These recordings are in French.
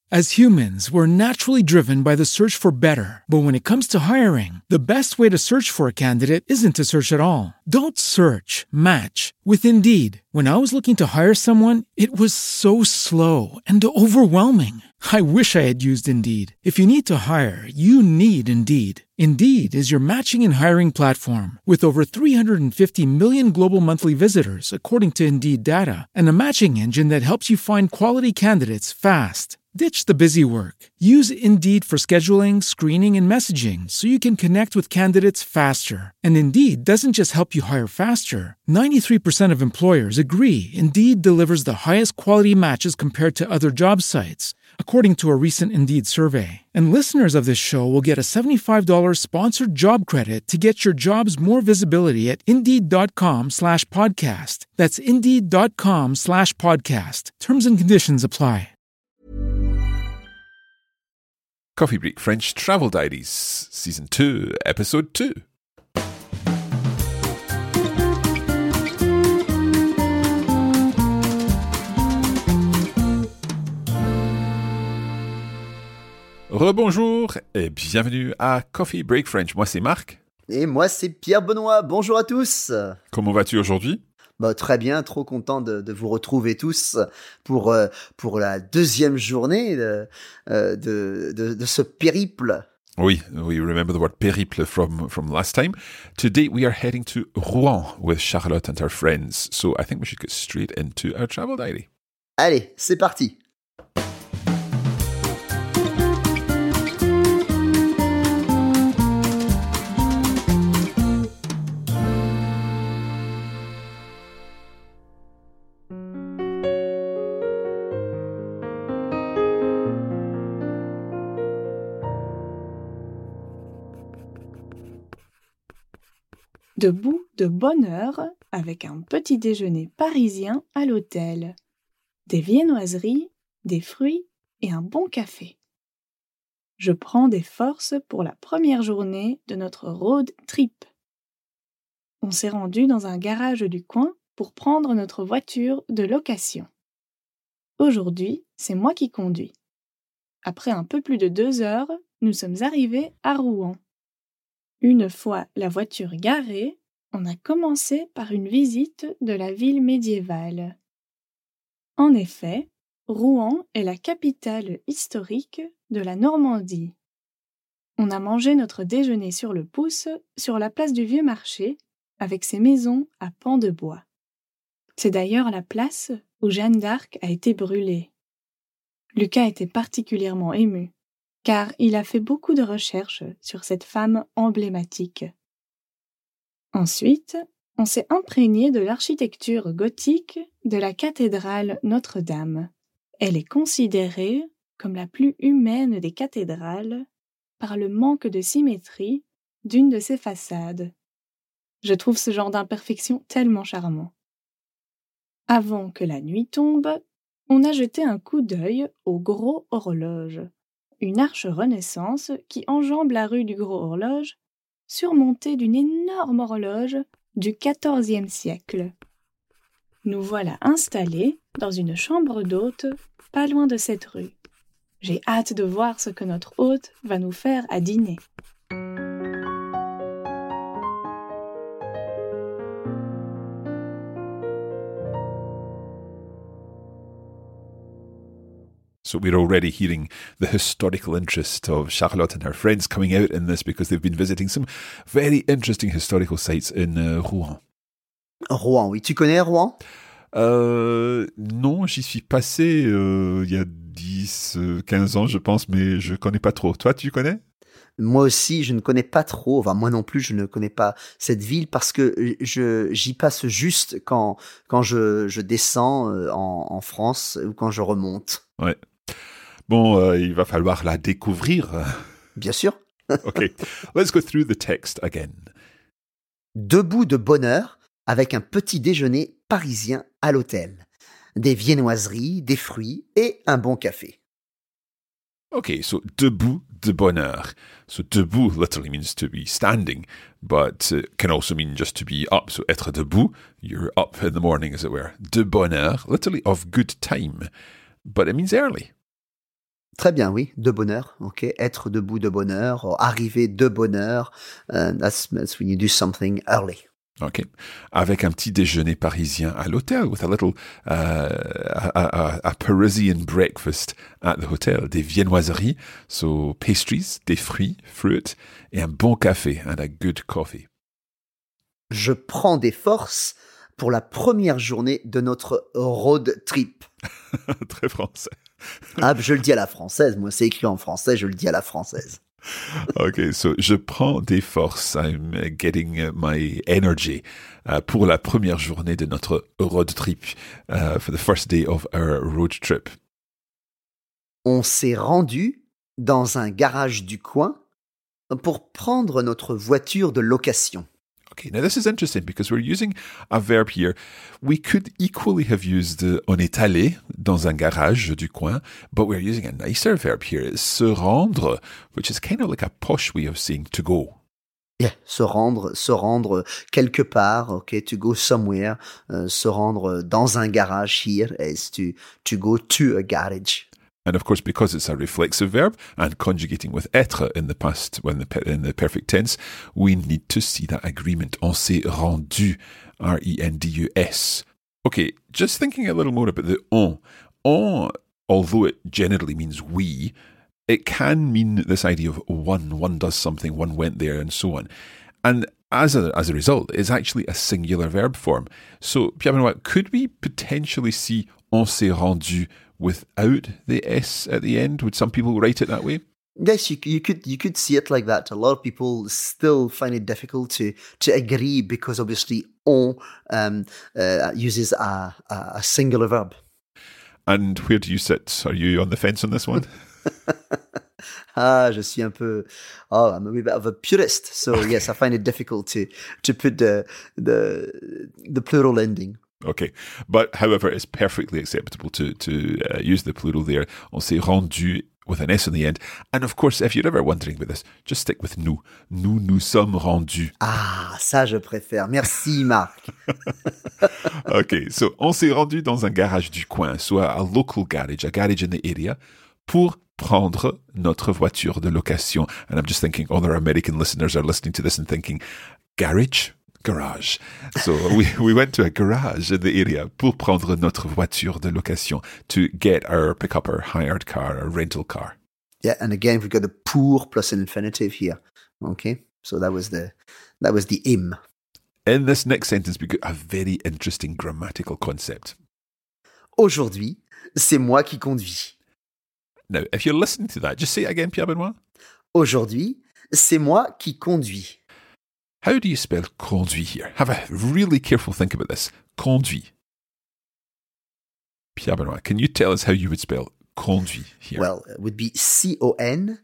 As humans, we're naturally driven by the search for better. But when it comes to hiring, the best way to search for a candidate isn't to search at all. Don't search, match with Indeed. When I was looking to hire someone, it was so slow and overwhelming. I wish I had used Indeed. If you need to hire, you need Indeed. Indeed is your matching and hiring platform with over 350 million global monthly visitors, according to Indeed data, and a matching engine that helps you find quality candidates fast. Ditch the busy work. Use Indeed for scheduling, screening, and messaging so you can connect with candidates faster. And Indeed doesn't just help you hire faster. 93% of employers agree Indeed delivers the highest quality matches compared to other job sites, according to a recent Indeed survey. And listeners of this show will get a $75 sponsored job credit to get your jobs more visibility at Indeed.com/podcast. That's Indeed.com/podcast. Terms and conditions apply. Coffee Break French Travel Diaries, Season 2, Episode 2. Rebonjour et bienvenue à Coffee Break French. Moi c'est Marc. Et moi c'est Pierre-Benoît. Bonjour à tous. Comment vas-tu aujourd'hui? Très bien, trop content de vous retrouver tous pour la deuxième journée de ce périple. Oui, we remember the word périple from last time. Today we are heading to Rouen with Charlotte and her friends. So I think we should get straight into our travel diary. Allez, c'est parti. Debout de bonne heure avec un petit déjeuner parisien à l'hôtel, des viennoiseries, des fruits et un bon café. Je prends des forces pour la première journée de notre road trip. On s'est rendu dans un garage du coin pour prendre notre voiture de location. Aujourd'hui, c'est moi qui conduis. Après un peu plus de 2 heures, nous sommes arrivés à Rouen. Une fois la voiture garée, on a commencé par une visite de la ville médiévale. En effet, Rouen est la capitale historique de la Normandie. On a mangé notre déjeuner sur le pouce sur la place du Vieux Marché avec ses maisons à pans de bois. C'est d'ailleurs la place où Jeanne d'Arc a été brûlée. Lucas était particulièrement ému, car il a fait beaucoup de recherches sur cette femme emblématique. Ensuite, on s'est imprégné de l'architecture gothique de la cathédrale Notre-Dame. Elle est considérée comme la plus humaine des cathédrales par le manque de symétrie d'une de ses façades. Je trouve ce genre d'imperfection tellement charmant. Avant que la nuit tombe, on a jeté un coup d'œil au Gros Horloge, une arche Renaissance qui enjambe la rue du Gros Horloge, surmontée d'une énorme horloge du XIVe siècle. Nous voilà installés dans une chambre d'hôte pas loin de cette rue. J'ai hâte de voir ce que notre hôte va nous faire à dîner. So we're already hearing the historical interest of Charlotte and her friends coming out in this because they've been visiting some very interesting historical sites in Rouen. Rouen, oui. Tu connais Rouen? Non, j'y suis passé il y a 10-15 ans, je pense, mais je connais pas trop. Toi, tu connais? Moi aussi, je ne connais pas trop. Enfin, moi non plus, je ne connais pas cette ville parce que j'y passe juste quand je descends en France ou quand je remonte. Ouais. Bon, il va falloir la découvrir. Bien sûr. Okay, let's go through the text again. Debout de bonne heure avec un petit déjeuner parisien à l'hôtel. Des viennoiseries, des fruits et un bon café. Okay, so debout de bonne heure. So debout literally means to be standing, but can also mean just to be up. So être debout, you're up in the morning, as it were. De bonne heure, literally of good time, but it means early. Très bien, oui, de bonne heure, ok. Être debout de bonne heure, or arriver de bonne heure. That's when you do something early. OK. Avec un petit déjeuner parisien à l'hôtel, with a little a Parisian breakfast at the hotel. Des viennoiseries, so pastries, des fruit, et un bon café, and a good coffee. Je prends des forces pour la première journée de notre road trip. Très français. Ah, je le dis à la française. Moi, c'est écrit en français, je le dis à la française. Okay, so je prends des forces. I'm getting my energy pour la première journée de notre road trip, for the first day of our road trip. On s'est rendu dans un garage du coin pour prendre notre voiture de location. Okay, now this is interesting because we're using a verb here. We could equally have used on est allé dans un garage du coin, but we're using a nicer verb here. It's se rendre, which is kind of like a posh way of saying to go. Yeah, se rendre quelque part, okay, to go somewhere, se rendre dans un garage here is to go to a garage. And of course, because it's a reflexive verb and conjugating with être in the past, in the perfect tense, we need to see that agreement. On s'est rendu, R-E-N-D-U-S. Okay, just thinking a little more about the on. On, although it generally means we, it can mean this idea of one does something, one went there, and so on. And as a result, it's actually a singular verb form. So, Pierre-Benoit, could we potentially see on s'est rendu without the S at the end? Would some people write it that way? Yes, you could see it like that. A lot of people still find it difficult to agree because obviously on uses a singular verb. And where do you sit? Are you on the fence on this one? Je suis un peu. I'm a bit of a purist, so yes, I find it difficult to put the plural ending. Okay, but however, it's perfectly acceptable to use the plural there. On s'est rendu with an S on the end. And of course, if you're ever wondering about this, just stick with nous. Nous sommes rendus. Ah, ça je préfère. Merci, Marc. Okay, so on s'est rendu dans un garage du coin, soit a local garage, a garage in the area, pour prendre notre voiture de location. And I'm just thinking, other American listeners are listening to this and thinking, garage? Garage. So we went to a garage in the area pour prendre notre voiture de location, to get our pickup, our hired car, our rental car. Yeah, and again we've got the pour plus an infinitive here. Okay, so that was the im. In this next sentence, we got a very interesting grammatical concept. Aujourd'hui, c'est moi qui conduis. Now, if you're listening to that, just say it again, Pierre-Benoit. Aujourd'hui, c'est moi qui conduis. How do you spell conduit here? Have a really careful think about this. Conduit. Pierre-Benoit, can you tell us how you would spell conduit here? Well, it would be CONDUI,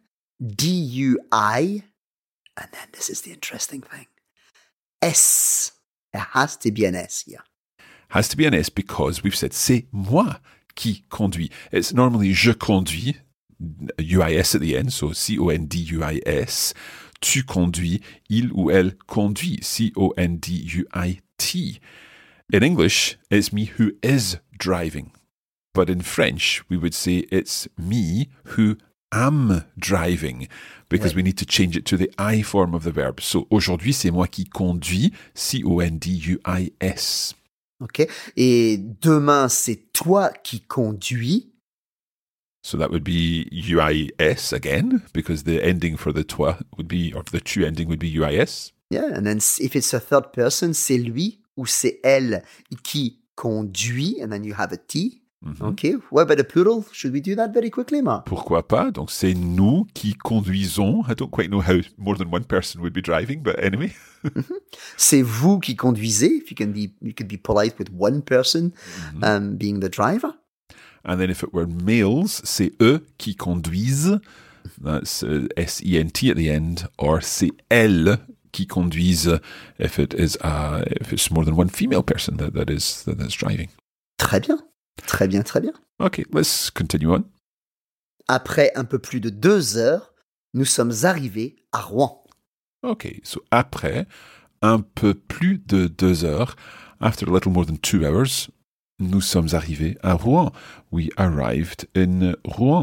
and then this is the interesting thing. S. It has to be an S here. Has to be an S because we've said c'est moi qui conduis. It's normally je conduis, UIS at the end, so CONDUIS. Tu conduis, il ou elle conduit, CONDUIT. In English, it's me who is driving. But in French, we would say it's me who am driving, because we need to change it to the I form of the verb. So, aujourd'hui, c'est moi qui conduis, CONDUIS. OK. Et demain, c'est toi qui conduis. So that would be UIS again, because the ending for the toi would be, or the tu ending would be UIS. Yeah, and then if it's a third person, c'est lui ou c'est elle qui conduit, and then you have a T. Mm-hmm. Okay. What about the plural? Should we do that very quickly, Mark? Pourquoi pas? Donc c'est nous qui conduisons. I don't quite know how more than one person would be driving, but anyway. Mm-hmm. C'est vous qui conduisez. If you could be polite with one person being the driver. And then if it were males, c'est eux qui conduisent. That's S-E-N-T at the end. Or c'est elles qui conduisent if it's more than one female person that's driving. Très bien. Très bien, très bien. Okay, let's continue on. Après un peu plus de 2 heures, nous sommes arrivés à Rouen. Okay, so après un peu plus de 2 heures, after a little more than 2 hours, nous sommes arrivés à Rouen. We arrived in Rouen.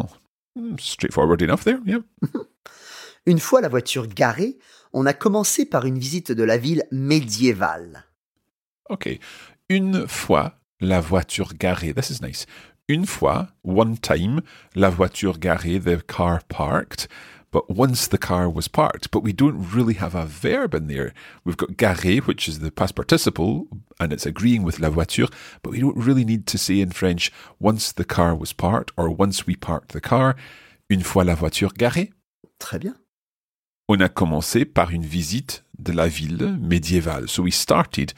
Straightforward enough there, yeah. Une fois la voiture garée, on a commencé par une visite de la ville médiévale. Okay. Une fois la voiture garée. This is nice. Une fois, one time, la voiture garée, the car parked. But once the car was parked, but we don't really have a verb in there. We've got garé, which is the past participle, and it's agreeing with la voiture, but we don't really need to say in French, once the car was parked, or once we parked the car. Une fois la voiture garée. Très bien. On a commencé par une visite de la ville médiévale. So we started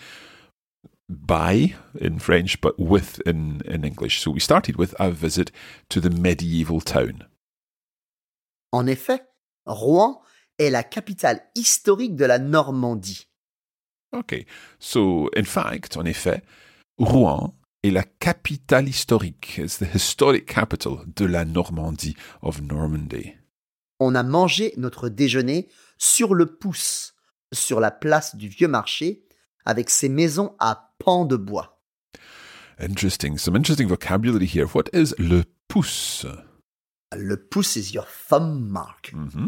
by in French, but with in English. So we started with a visit to the medieval town. En effet, Rouen est la capitale historique de la Normandie. Okay, so in fact, en effet, Rouen est la capitale historique. It's the historic capital de la Normandie, of Normandy. On a mangé notre déjeuner sur le pouce, sur la place du Vieux Marché, avec ses maisons à pans de bois. Interesting. Some interesting vocabulary here. What is le pouce? Le pouce is your thumb mark. Mm-hmm.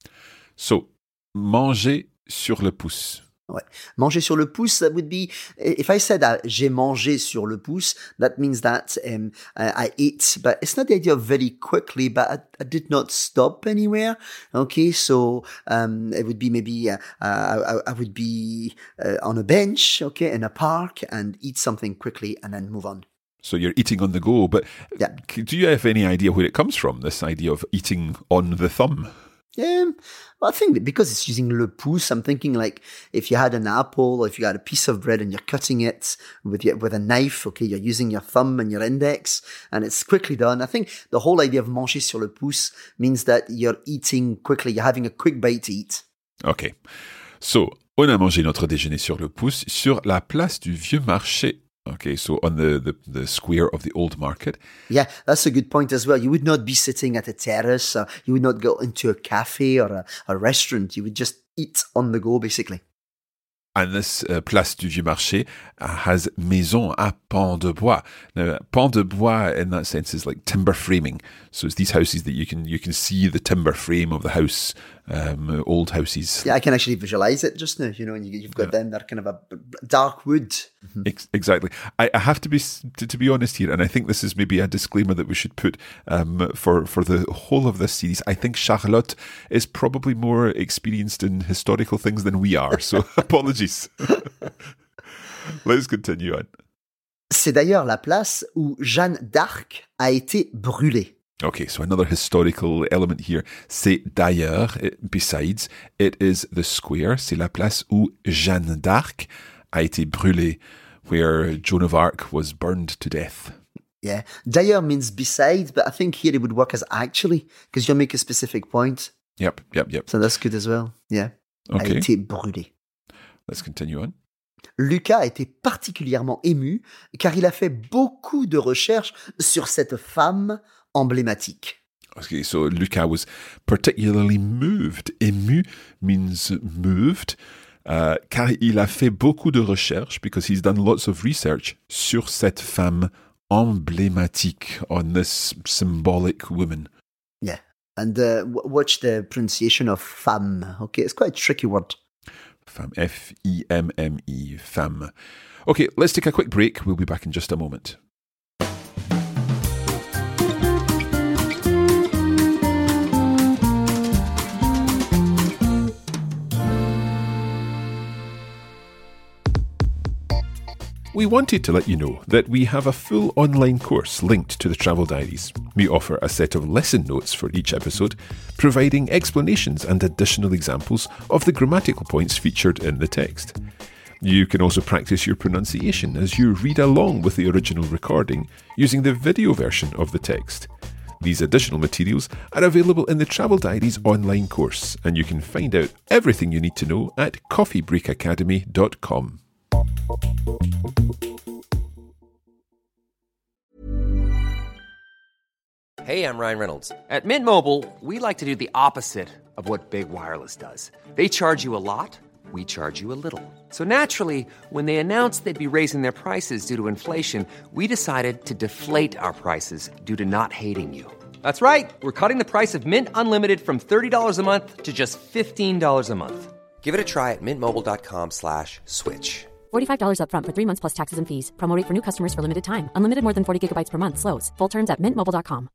So, manger sur le pouce. Ouais. Manger sur le pouce, that would be, if I said j'ai mangé sur le pouce, that means that I ate, but it's not the idea of very quickly, but I did not stop anywhere. Okay, so it would be maybe I would be on a bench, okay, in a park, and eat something quickly and then move on. So you're eating on the go, but Yeah. do you have any idea where it comes from, this idea of eating on the thumb? Well, I think that because it's using le pouce, I'm thinking like if you had an apple or if you had a piece of bread and you're cutting it with a knife, okay, you're using your thumb and your index and it's quickly done. I think the whole idea of manger sur le pouce means that you're eating quickly, you're having a quick bite to eat. Okay. So, on a mangé notre déjeuner sur le pouce sur la place du Vieux Marché. Okay, so on the square of the old market. Yeah, that's a good point as well. You would not be sitting at a terrace, you would not go into a cafe or a restaurant. You would just eat on the go, basically. And this place du Vieux Marché has maison à pans de bois. Now, pans de bois in that sense is like timber framing. So it's these houses that you can see the timber frame of the house, old houses. Yeah, I can actually visualize it just now, and you've got them, they're kind of a dark wood. Exactly. I have to be honest here, and I think this is maybe a disclaimer that we should put for the whole of this series. I think Charlotte is probably more experienced in historical things than we are, so apologies. Let's continue on. C'est d'ailleurs la place où Jeanne d'Arc a été brûlée. Okay, so another historical element here. C'est d'ailleurs, besides, it is the square, c'est la place où Jeanne d'Arc a été brûlée, where Joan of Arc was burned to death. Yeah, d'ailleurs means besides, but I think here it would work as actually, because you'll make a specific point. Yep. So that's good as well, yeah. Okay. A été brûlée. Let's continue on. Lucas a été particulièrement ému car il a fait beaucoup de recherches sur cette femme emblématique. Okay, so Lucas was particularly moved. Ému means moved. Car il a fait beaucoup de recherches, because he's done lots of research sur cette femme emblématique, on this symbolic woman. Yeah, and watch the pronunciation of femme. Okay, it's quite a tricky word. Femme, F-E-M-M-E, femme. Okay, let's take a quick break. We'll be back in just a moment. We wanted to let you know that we have a full online course linked to the Travel Diaries. We offer a set of lesson notes for each episode, providing explanations and additional examples of the grammatical points featured in the text. You can also practice your pronunciation as you read along with the original recording using the video version of the text. These additional materials are available in the Travel Diaries online course, and you can find out everything you need to know at coffeebreakacademy.com. Hey, I'm Ryan Reynolds. At Mint Mobile, we like to do the opposite of what Big Wireless does. They charge you a lot, we charge you a little. So naturally, when they announced they'd be raising their prices due to inflation, we decided to deflate our prices due to not hating you. That's right. We're cutting the price of Mint Unlimited from $30 a month to just $15 a month. Give it a try at mintmobile.com/switch. $45 up front for 3 months plus taxes and fees. Promo rate for new customers for limited time. Unlimited more than 40 gigabytes per month. Slows full terms at mintmobile.com.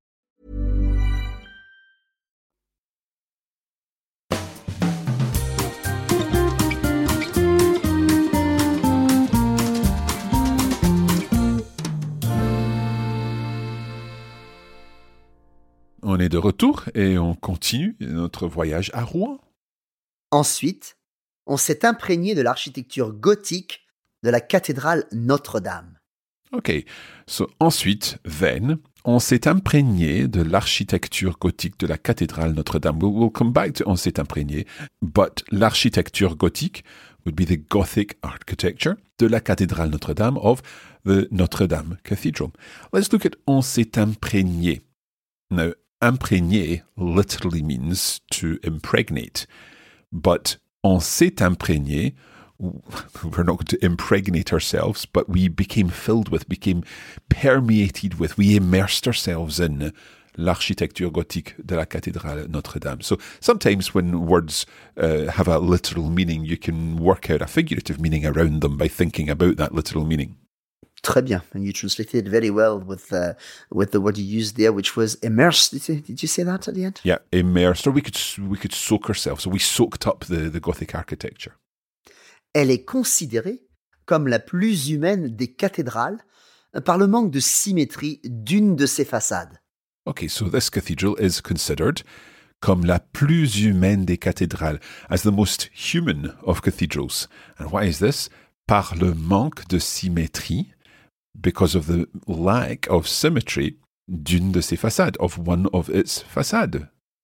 On est de retour et on continue notre voyage à Rouen. Ensuite, on s'est imprégné de l'architecture gothique de la cathédrale Notre-Dame. Okay, so ensuite, then, on s'est imprégné de l'architecture gothique de la cathédrale Notre-Dame. We'll come back to on s'est imprégné, but l'architecture gothique would be the Gothic architecture de la cathédrale Notre-Dame of the Notre-Dame Cathedral. Let's look at on s'est imprégné. Now, imprégner literally means to impregnate, but on s'est imprégné, we're not going to impregnate ourselves, but we became filled with, became permeated with, we immersed ourselves in l'architecture gothique de la cathédrale Notre-Dame. So sometimes when words have a literal meaning, you can work out a figurative meaning around them by thinking about that literal meaning. Très bien. And you translated it very well with the word you used there, which was immersed. Did you say that at the end? Yeah, immersed, or we could soak ourselves. So we soaked up the Gothic architecture. Elle est considérée comme la plus humaine des cathédrales par le manque de symétrie d'une de ses façades. Okay, so this cathedral is considered comme la plus humaine des cathédrales, as the most human of cathedrals. And why is this? Par le manque de symétrie, because of the lack of symmetry d'une de ses façades, of one of its façades.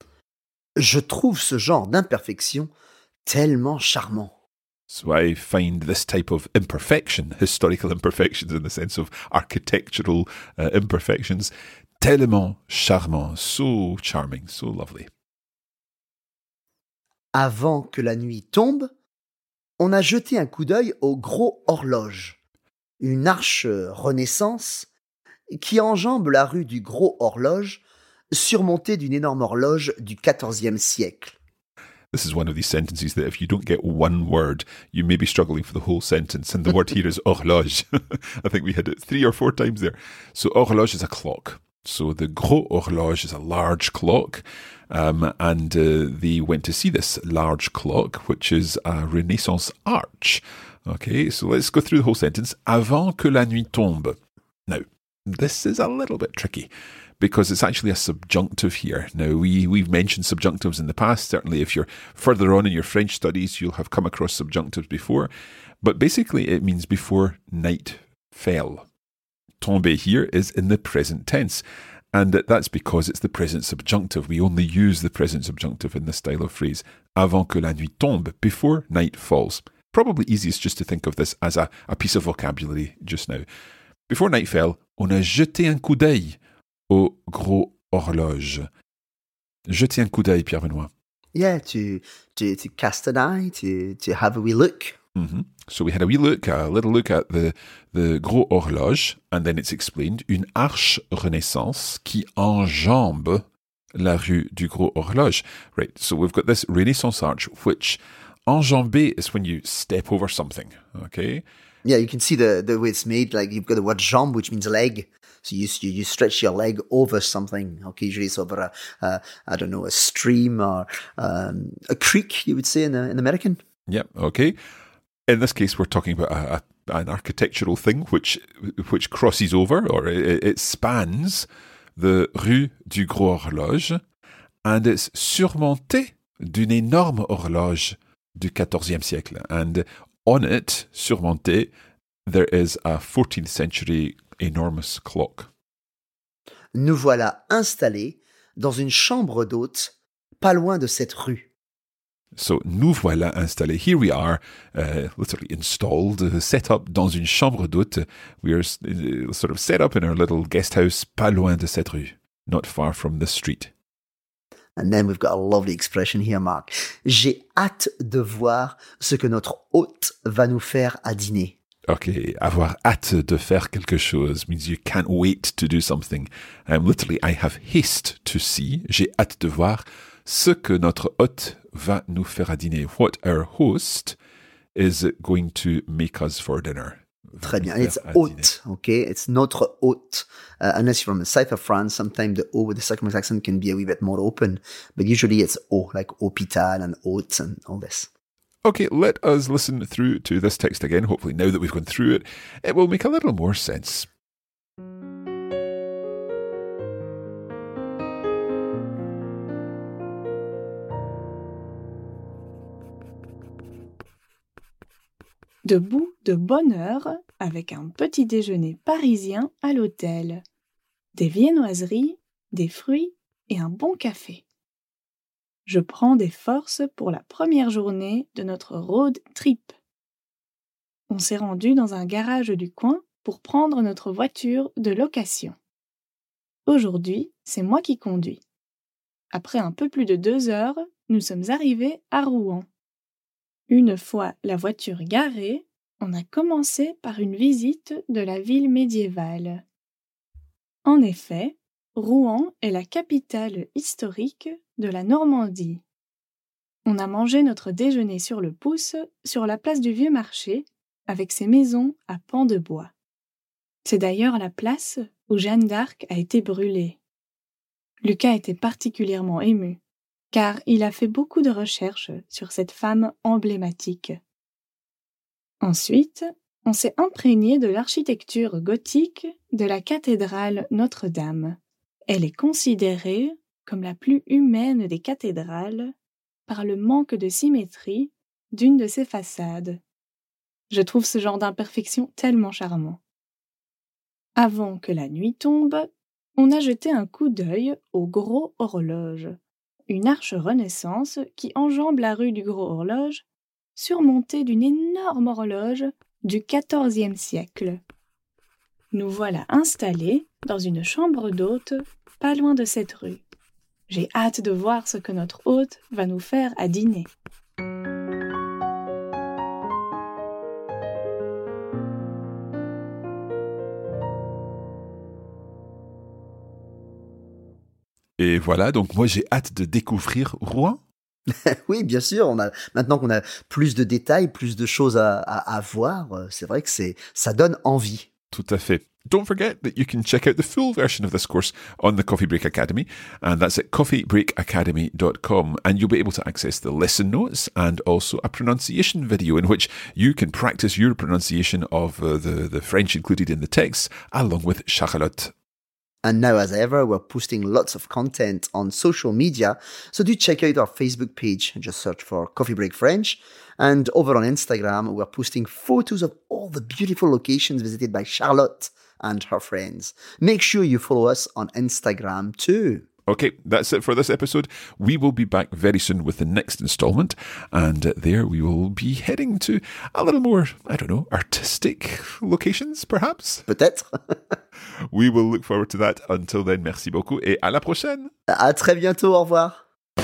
Je trouve ce genre d'imperfection tellement charmant. So I find this type of imperfection, historical imperfections in the sense of architectural imperfections, tellement charmant, so charming, so lovely. Avant que la nuit tombe, on a jeté un coup d'œil au Gros Horloge, une arche Renaissance qui enjambe la rue du Gros Horloge, surmontée d'une énorme horloge du XIVe siècle. This is one of these sentences that if you don't get one word, you may be struggling for the whole sentence. And the word here is horloge. I think we had it 3 or 4 times there. So horloge is a clock. So the Gros Horloge is a large clock. And they went to see this large clock, which is a Renaissance arch. Okay, so let's go through the whole sentence. Avant que la nuit tombe. Now, this is a little bit tricky, because it's actually a subjunctive here. Now, we've mentioned subjunctives in the past. Certainly, if you're further on in your French studies, you'll have come across subjunctives before. But basically, it means before night fell. Tomber here is in the present tense. And that's because it's the present subjunctive. We only use the present subjunctive in this style of phrase. Avant que la nuit tombe, before night falls. Probably easiest just to think of this as a piece of vocabulary just now. Before night fell, on a jeté un coup d'œil au Gros Horloge. Jeter un coup d'œil, Pierre-Benoît. Yeah, to cast an eye, to have a wee look. Mm-hmm. So we had a little look at the Gros Horloge, and then it's explained, une arche Renaissance qui enjambe la rue du Gros Horloge. Right, so we've got this Renaissance arch, which enjamber is when you step over something, okay? Yeah, you can see the way it's made. Like you've got the word jambe, which means leg. So you stretch your leg over something. Okay, usually it's over a stream or a creek, you would say in American. Yep, okay. In this case, we're talking about an architectural thing which crosses over, or it spans the Rue du Gros Horloge, and it's surmonté d'une énorme horloge du XIVe siècle. And on it, surmonté, there is a 14th century enormous clock. Nous voilà installés dans une chambre d'hôte, pas loin de cette rue. So, nous voilà installés. Here we are, literally installed, set up dans une chambre d'hôte. We are sort of set up in our little guest house, pas loin de cette rue, not far from the street. And then we've got a lovely expression here, Mark. J'ai hâte de voir ce que notre hôte va nous faire à dîner. Okay, avoir hâte de faire quelque chose means you can't wait to do something. Literally, I have haste to see. J'ai hâte de voir ce que notre hôte va nous faire à dîner. What our host is going to make us for dinner. Très bien. It's hôte, okay? It's notre hôte. Unless you're from the south of France, sometimes the O with the circumflex accent can be a wee bit more open. But usually it's O, like hôpital and hôte and all this. Okay, let us listen through to this text again. Hopefully now that we've gone through it, it will make a little more sense. Debout de bonne heure avec un petit déjeuner parisien à l'hôtel, des viennoiseries, des fruits et un bon café. Je prends des forces pour la première journée de notre road trip. On s'est rendu dans un garage du coin pour prendre notre voiture de location. Aujourd'hui, c'est moi qui conduis. Après un peu plus de 2 heures, nous sommes arrivés à Rouen. Une fois la voiture garée, on a commencé par une visite de la ville médiévale. En effet, Rouen est la capitale historique de la Normandie. On a mangé notre déjeuner sur le pouce sur la place du Vieux Marché avec ses maisons à pans de bois. C'est d'ailleurs la place où Jeanne d'Arc a été brûlée. Lucas était particulièrement ému, car il a fait beaucoup de recherches sur cette femme emblématique. Ensuite, on s'est imprégné de l'architecture gothique de la cathédrale Notre-Dame. Elle est considérée comme la plus humaine des cathédrales par le manque de symétrie d'une de ses façades. Je trouve ce genre d'imperfection tellement charmant. Avant que la nuit tombe, on a jeté un coup d'œil au Gros Horloge, une arche Renaissance qui enjambe la rue du Gros Horloge, surmontée d'une énorme horloge du XIVe siècle. Nous voilà installés dans une chambre d'hôte pas loin de cette rue. J'ai hâte de voir ce que notre hôte va nous faire à dîner. Et voilà, donc moi j'ai hâte de découvrir Rouen. Oui, bien sûr. Maintenant qu'on a plus de détails, plus de choses à voir, c'est vrai que ça donne envie. Tout à fait. Don't forget that you can check out the full version of this course on the Coffee Break Academy, and that's at coffeebreakacademy.com, and you'll be able to access the lesson notes and also a pronunciation video in which you can practice your pronunciation of the French included in the text, along with Charlotte. And now, as ever, we're posting lots of content on social media, so do check out our Facebook page. Just search for Coffee Break French. And over on Instagram, we're posting photos of all the beautiful locations visited by Charlotte and her friends. Make sure you follow us on Instagram too. Okay, that's it for this episode. We will be back very soon with the next installment, and there we will be heading to a little more, I don't know, artistic locations, perhaps? Peut-être. We will look forward to that. Until then, merci beaucoup et à la prochaine. À très bientôt, au revoir.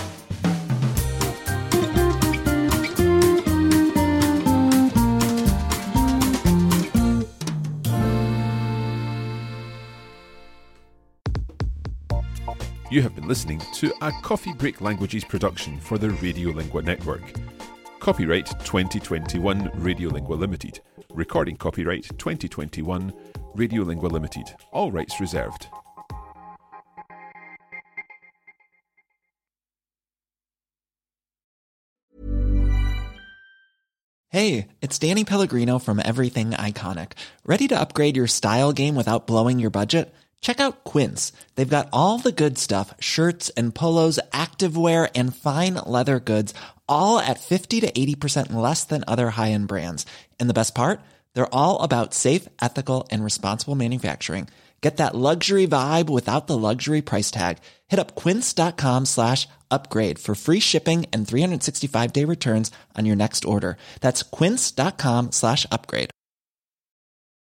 You have been listening to a Coffee Break Languages production for the Radiolingua Network. Copyright 2021 Radiolingua Limited. Recording copyright 2021 Radiolingua Limited. All rights reserved. Hey, it's Danny Pellegrino from Everything Iconic. Ready to upgrade your style game without blowing your budget? Check out Quince. They've got all the good stuff, shirts and polos, activewear, and fine leather goods, all at 50 to 80% less than other high-end brands. And the best part? They're all about safe, ethical, and responsible manufacturing. Get that luxury vibe without the luxury price tag. Hit up quince.com/upgrade for free shipping and 365-day returns on your next order. That's quince.com/upgrade.